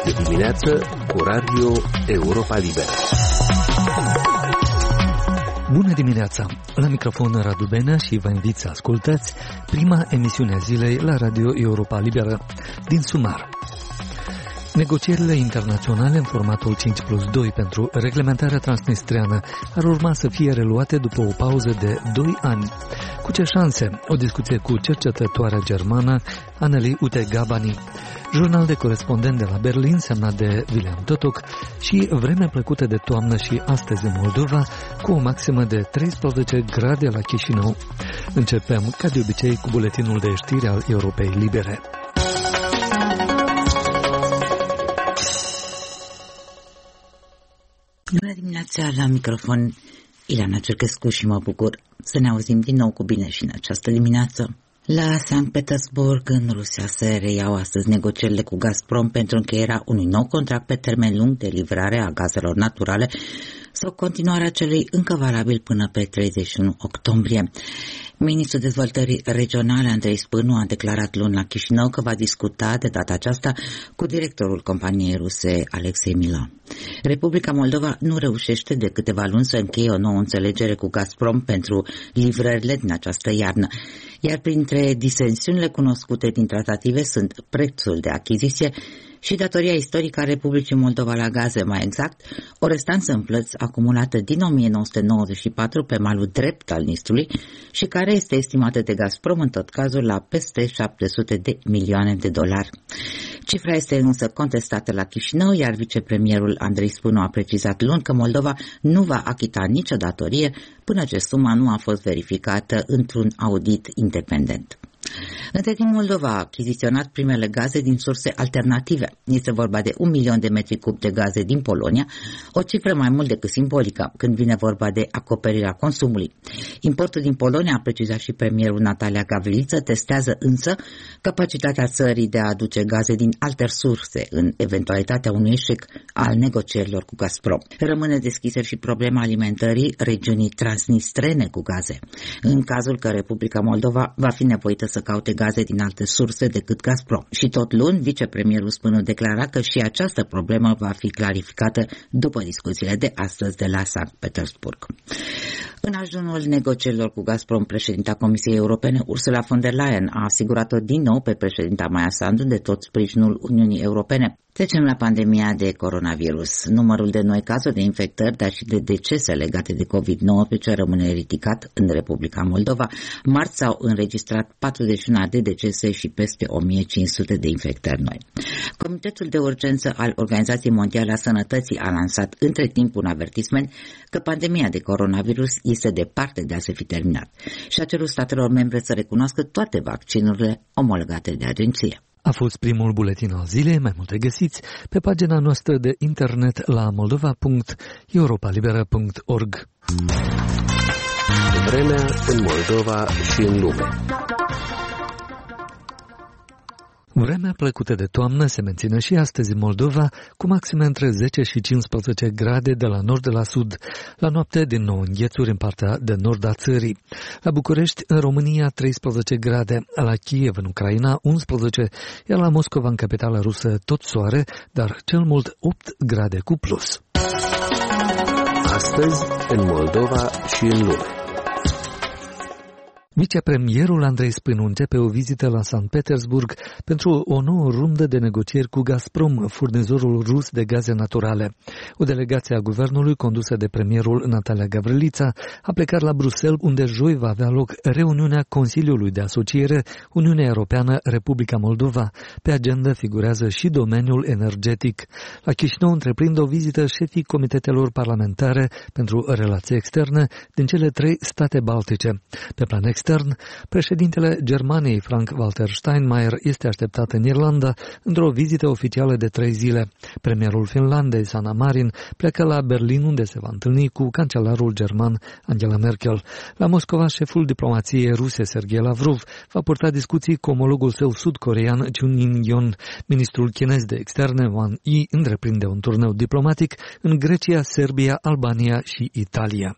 de dimineață cu Radio Europa Liberă. Bună dimineața! La microfon Radu Benea și vă invit să ascultați prima emisiune a zilei la Radio Europa Liberă din Sumar. Negocierile internaționale în formatul 5+2 pentru reglementarea transnistreană ar urma să fie reluate după o pauză de 2 ani. Cu ce șanse? O discuție cu cercetătoarea germană Anneli Ute-Gabani, jurnal de corespondent de la Berlin semnat de William Totok și vreme plăcută de toamnă și astăzi în Moldova cu o maximă de 13 grade la Chișinău. Începem ca de obicei cu buletinul de știri al Europei Libere. Bună dimineața, la microfon Ileana Cercescu și mă bucur să ne auzim din nou cu bine și în această dimineață. La Sankt Petersburg, în Rusia, se reiau astăzi negocierile cu Gazprom pentru încheierea unui nou contract pe termen lung de livrare a gazelor naturale sau continuarea celui încă valabil până pe 31 octombrie. Ministrul Dezvoltării Regionale, Andrei Spânu, a declarat luni la Chișinău că va discuta de data aceasta cu directorul companiei ruse, Alexei Mila. Republica Moldova nu reușește de câteva luni să încheie o nouă înțelegere cu Gazprom pentru livrările din această iarnă, iar printre disensiunile cunoscute din tratative sunt prețul de achiziție și datoria istorică a Republicii Moldova la gaze, mai exact, o restanță în plăți acumulată din 1994 pe malul drept al Nistrului și care este estimată de Gazprom în tot cazul la peste 700 de milioane de dolari. Cifra este însă contestată la Chișinău, iar vicepremierul Andrei Spânu a precizat luni că Moldova nu va achita nicio datorie până ce suma nu a fost verificată într-un audit independent. Între timp, Moldova a achiziționat primele gaze din surse alternative. Este vorba de 1 milion de metri cub de gaze din Polonia, o cifră mai mult decât simbolică când vine vorba de acoperirea consumului. Importul din Polonia, a precizat și premierul Natalia Gavrilță, testează însă capacitatea țării de a aduce gaze din alte surse în eventualitatea unui eșec al negocierilor cu Gazprom. Rămâne deschisă și problema alimentării regiunii transnistrene cu gaze, în cazul că Republica Moldova va fi nevoită să caute gaze din alte surse decât Gazprom. Și tot luni, vicepremierul Spânu declara că și această problemă va fi clarificată după discuțiile de astăzi de la Sankt Petersburg. În ajunul negocierilor cu Gazprom, președinta Comisiei Europene, Ursula von der Leyen, a asigurat-o din nou pe președinta Maia Sandu de tot sprijinul Uniunii Europene. Trecem la pandemia de coronavirus. Numărul de noi cazuri de infectări, dar și de decese legate de COVID-19 rămâne ridicat în Republica Moldova. Marți s-au înregistrat 41 de decese și peste 1500 de infectări noi. Comitetul de urgență al Organizației Mondiale a Sănătății a lansat între timp un avertisment că pandemia de coronavirus este departe de a se fi terminat și a cerut statelor membre să recunoască toate vaccinurile omologate de agenție. A fost primul buletin al zilei, mai multe găsiți pe pagina noastră de internet la moldova.europalibera.org. Vremea în Moldova și în lume. Vremea plăcută de toamnă se menține și astăzi în Moldova, cu maxime între 10 și 15 grade de la nord de la sud. La noapte, din nou înghețuri în partea de nord a țării. La București, în România, 13 grade, la Kiev, în Ucraina, 11, iar la Moscova, în capitala rusă, tot soare, dar cel mult 8 grade cu plus. Astăzi, în Moldova și în lume. Vicepremierul Andrei Spânu începe o vizită la Sankt Petersburg pentru o nouă rundă de negocieri cu Gazprom, furnizorul rus de gaze naturale. O delegație a guvernului, condusă de premierul Natalia Gavrilița, a plecat la Bruxelles, unde joi va avea loc reuniunea Consiliului de Asociere Uniunea Europeană-Republica Moldova. Pe agenda figurează și domeniul energetic. La Chișinău întreprind o vizită șefii comitetelor parlamentare pentru relații externe din cele 3 state baltice. Pe plan extern, președintele Germaniei, Frank-Walter Steinmeier, este așteptat în Irlanda într-o vizită oficială de 3 zile. Premierul Finlandei, Sanna Marin, plecă la Berlin, unde se va întâlni cu cancelarul german Angela Merkel. La Moscova, șeful diplomației ruse, Sergei Lavrov, va purta discuții cu omologul său sud-corean, Chun In-yon. Ministrul chinez de externe, Wang Yi, întreprinde un turneu diplomatic în Grecia, Serbia, Albania și Italia.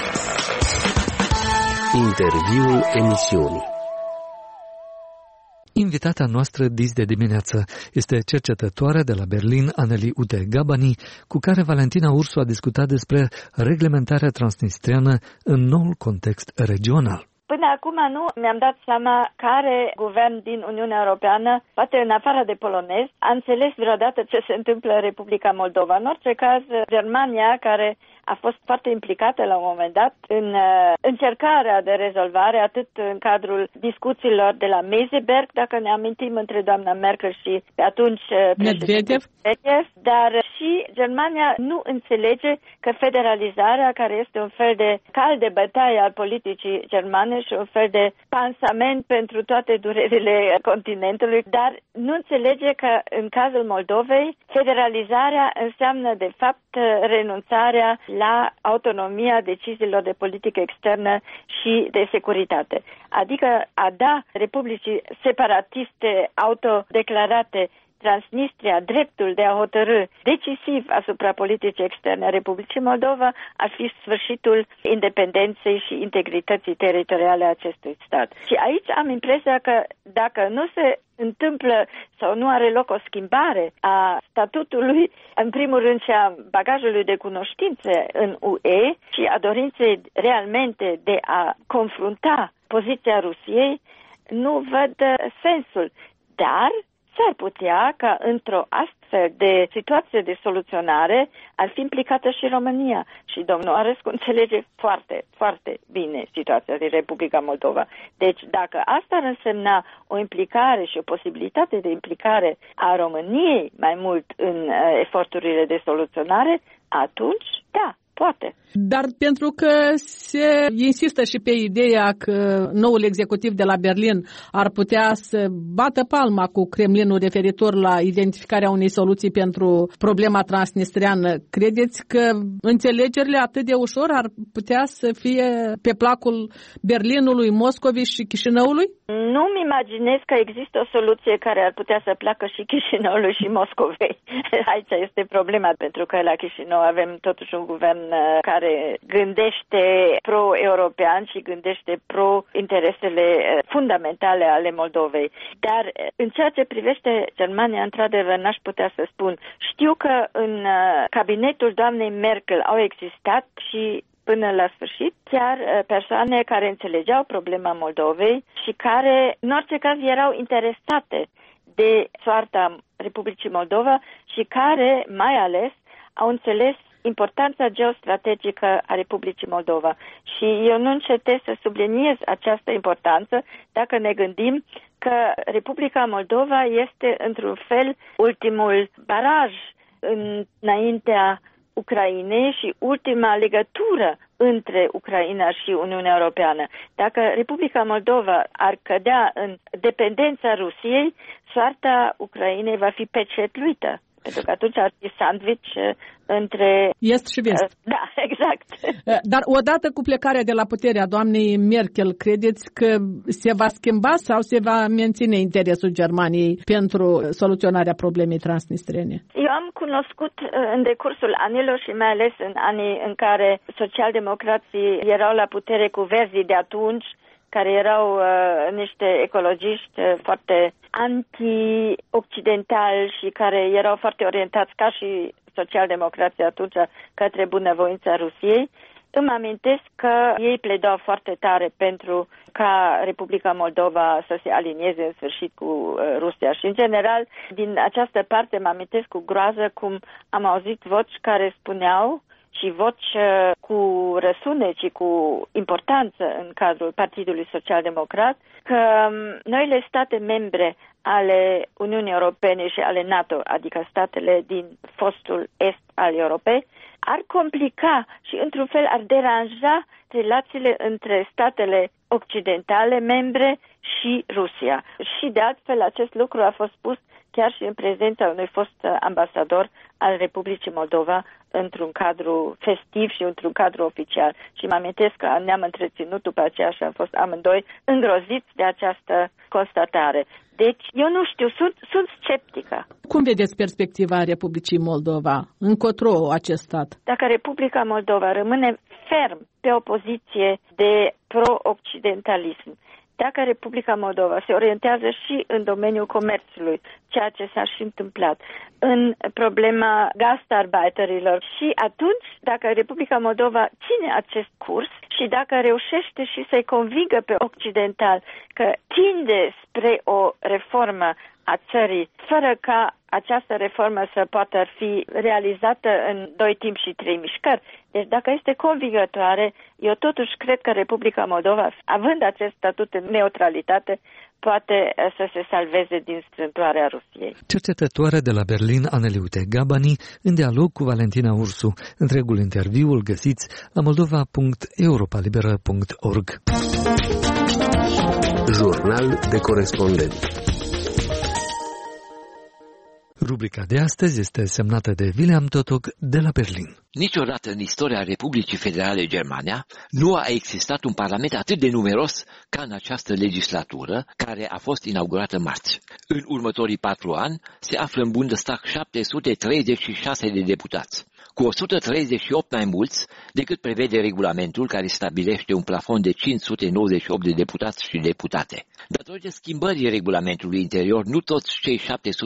Interviul emisiunii. Invitata noastră de dimineață este cercetătoarea de la Berlin, Anneli Ute-Gabani, cu care Valentina Ursu a discutat despre reglementarea transnistriană în noul context regional. Până acum nu mi-am dat seama care guvern din Uniunea Europeană, poate în afară de polonez, a înțeles vreodată ce se întâmplă în Republica Moldova. În orice caz, Germania, care a fost foarte implicată la un moment dat în încercarea de rezolvare, atât în cadrul discuțiilor de la Meseberg, dacă ne amintim, între doamna Merkel și pe atunci Medvedev, dar și Germania nu înțelege că federalizarea, care este un fel de cal de bătaie al politicii germane și un fel de pansament pentru toate durerile continentului, dar nu înțelege că în cazul Moldovei federalizarea înseamnă de fapt renunțarea la autonomia deciziilor de politică externă și de securitate. Adică a da republicii separatiste autodeclarate Transnistria dreptul de a hotărî decisiv asupra politicii externe a Republicii Moldova ar fi sfârșitul independenței și integrității teritoriale a acestui stat. Și aici am impresia că dacă nu se întâmplă sau nu are loc o schimbare a statutului, în primul rând și a bagajului de cunoștințe în UE și a dorinței realmente de a confrunta poziția Rusiei, nu văd sensul. Dar s-ar putea ca într-o astfel de situație de soluționare ar fi implicată și România. Și domnul Arescu înțelege foarte, foarte bine situația din Republica Moldova. Deci dacă asta ar însemna o implicare și o posibilitate de implicare a României mai mult în eforturile de soluționare, atunci, da, poate. Dar pentru că se insistă și pe ideea că noul executiv de la Berlin ar putea să bată palma cu Kremlinul referitor la identificarea unei soluții pentru problema transnistriană, credeți că înțelegerile atât de ușor ar putea să fie pe placul Berlinului, Moscovei și Chișinăului? Nu-mi imaginez că există o soluție care ar putea să placă și Chișinăului și Moscovei. Aici este problema, pentru că la Chișinău avem totuși un guvern care gândește pro-european și gândește pro-interesele fundamentale ale Moldovei. Dar în ceea ce privește Germania, într-adevăr, n-aș putea să spun. Știu că în cabinetul doamnei Merkel au existat și până la sfârșit chiar persoane care înțelegeau problema Moldovei și care, în orice caz, erau interesate de soarta Republicii Moldova și care, mai ales, au înțeles importanța geostrategică a Republicii Moldova. Și eu nu încetez să subliniez această importanță dacă ne gândim că Republica Moldova este, într-un fel, ultimul baraj înaintea Ucrainei și ultima legătură între Ucraina și Uniunea Europeană. Dacă Republica Moldova ar cădea în dependența Rusiei, soarta Ucrainei va fi pecetluită. Pentru că atunci ar fi sandwich între est și vest. Da, exact. Dar odată cu plecarea de la putere a doamnei Merkel, credeți că se va schimba sau se va menține interesul Germaniei pentru soluționarea problemei transnistrene? Eu am cunoscut în decursul anilor și mai ales în anii în care socialdemocrații erau la putere cu verzii de atunci, care erau niște ecologiști foarte anti-occidentali și care erau foarte orientați ca și socialdemocrații atunci către bunăvoința Rusiei. Îmi amintesc că ei pledau foarte tare pentru ca Republica Moldova să se alinieze în sfârșit cu Rusia. Și, în general, din această parte mă amintesc cu groază cum am auzit voci care spuneau și voci cu răsunet și cu importanță în cadrul Partidului Social-Democrat, că noile state membre ale Uniunii Europene și ale NATO, adică statele din fostul est al Europei, ar complica și într-un fel ar deranja relațiile între statele occidentale membre și Rusia. Și de altfel acest lucru a fost spus chiar și în prezența unui fost ambasador al Republicii Moldova într-un cadru festiv și într-un cadru oficial. Și mă amintesc că ne-am întreținut după aceea și am fost amândoi îngroziți de această constatare. Deci, eu nu știu, sunt sceptică. Cum vedeți perspectiva Republicii Moldova? Încotro acest stat? Dacă Republica Moldova rămâne ferm pe o poziție de pro-occidentalism, dacă Republica Moldova se orientează și în domeniul comerțului, ceea ce s-a și întâmplat, în problema gastarbeiterilor, și atunci, dacă Republica Moldova ține acest curs și dacă reușește și să-i convingă pe occidental că tinde spre o reformă a țării, fără ca această reformă să poată fi realizată în 2 timp și 3 mișcări. Deci dacă este convingătoare, eu totuși cred că Republica Moldova, având acest statut de neutralitate, poate să se salveze din strâmtoarea Rusiei. Cercetătoare de la Berlin, Aneliute Gabani, în dialog cu Valentina Ursu. Întregul interviu îl găsiți la moldova.europalibera.org. Jurnal de corespondent. Rubrica de astăzi este semnată de William Totok de la Berlin. Niciodată în istoria Republicii Federale Germania nu a existat un parlament atât de numeros ca în această legislatură, care a fost inaugurată marți. În următorii 4 ani se află în Bundestag 736 de deputați, cu 138 mai mulți decât prevede regulamentul care stabilește un plafon de 598 de deputați și deputate. Datorită schimbării regulamentului interior, nu toți cei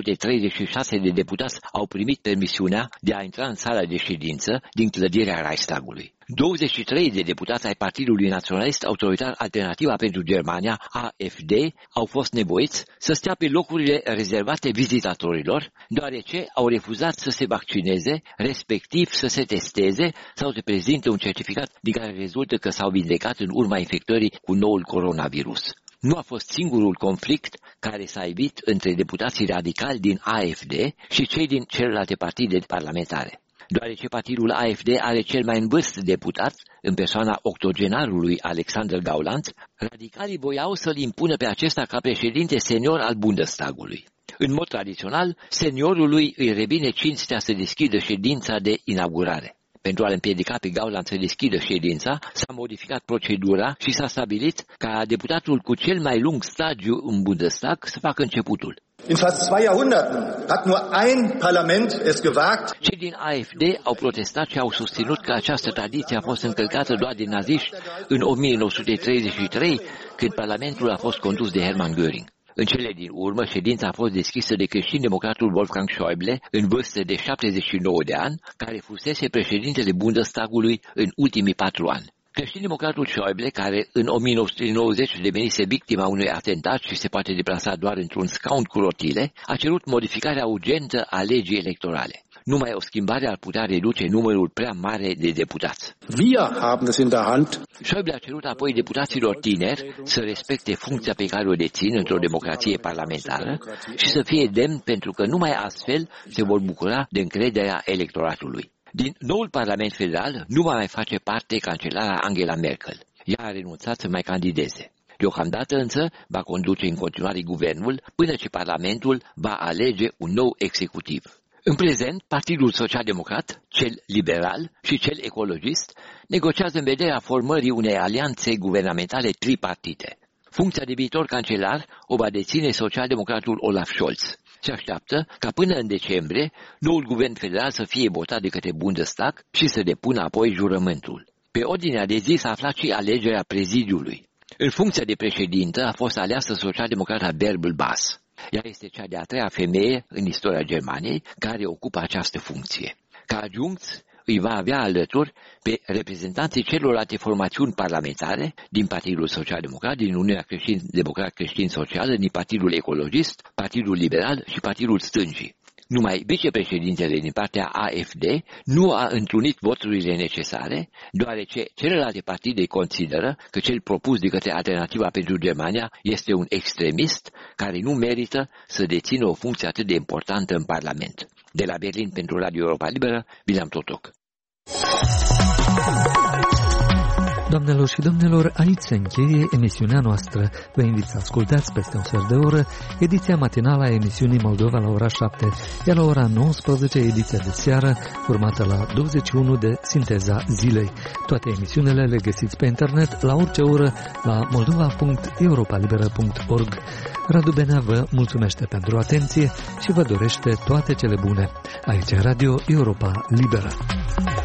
736 de deputați au primit permisiunea de a intra în sala de ședință din clădirea Reichstagului. 23 de deputați ai Partidului Naționalist Autoritar Alternativa pentru Germania, AfD, au fost nevoiți să stea pe locurile rezervate vizitatorilor, deoarece au refuzat să se vaccineze, respectiv să se testeze sau să prezinte un certificat din care rezultă că s-au vindecat în urma infectării cu noul coronavirus. Nu a fost singurul conflict care s-a evit între deputații radicali din AfD și cei din celelalte partide parlamentare. Deoarece partidul AfD are cel mai în vârstă deputat, în persoana octogenarului Alexander Gauland, radicalii voiau să-l impună pe acesta ca președinte senior al Bundestagului. În mod tradițional, seniorului îi revine cinstea să deschidă ședința de inaugurare. Pentru a-l împiedica pe Gauland să deschidă ședința, s-a modificat procedura și s-a stabilit ca deputatul cu cel mai lung stagiu în Bundestag să facă începutul. In fast 2 Jahrhunderten hat nur ein Parlament es gewagt. Cei din AfD au protestat și au susținut că această tradiție a fost încălcată doar de naziști în 1933, când Parlamentul a fost condus de Hermann Göring. În cele din urmă, ședința a fost deschisă de creștin-democratul Wolfgang Schäuble, în vârstă de 79 de ani, care fusese președintele Bundestagului în ultimii 4 ani. Creștin-democratul Schäuble, care în 1990 devenise victima unui atentat și se poate deplasa doar într-un scaun cu rotile, a cerut modificarea urgentă a legii electorale. Numai o schimbare ar putea reduce numărul prea mare de deputați. Schäuble a cerut apoi deputaților tineri să respecte funcția pe care o dețin într-o democrație parlamentară și să fie demn, pentru că numai astfel se vor bucura de încrederea electoratului. Din noul Parlament Federal nu va mai face parte cancelara Angela Merkel. Ea a renunțat să mai candideze. Deocamdată însă va conduce în continuare guvernul până ce Parlamentul va alege un nou executiv. În prezent, Partidul Social-Democrat, cel liberal și cel ecologist negociază în vederea formării unei alianțe guvernamentale tripartite. Funcția de viitor cancelar o va deține social-democratul Olaf Scholz. Se așteaptă ca până în decembrie noul guvern federal să fie votat de către Bundestag și să depună apoi jurământul. Pe ordinea de zi s-a aflat și alegerea prezidiului. În funcția de președintă a fost aleasă social-democrata Bärbel Baas. Ea este cea de-a 3-a femeie în istoria Germaniei care ocupă această funcție. Ca adjuncți îi va avea alături pe reprezentanții celorlalte formațiuni parlamentare din Partidul Social-Democrat, din Uniunea Creștin-Democrat Creștin-Socială, din Partidul Ecologist, Partidul Liberal și Partidul Stângii. Numai vicepreședintele din partea AfD nu a întrunit voturile necesare, deoarece celelalte partide consideră că cel propus de către Alternativa pentru Germania este un extremist care nu merită să dețină o funcție atât de importantă în Parlament. De la Berlin pentru Radio Europa Liberă, William Totok. Doamnelor și domnilor, aici se încheie emisiunea noastră. Vă invit să ascultați peste un sfert de oră ediția matinală a emisiunii Moldova la ora 7, iar la ora 19 ediția de seară, urmată la 21 de Sinteza Zilei. Toate emisiunile le găsiți pe internet la orice oră la moldova.europalibera.org. Radu Benea vă mulțumește pentru atenție și vă dorește toate cele bune. Aici Radio Europa Liberă.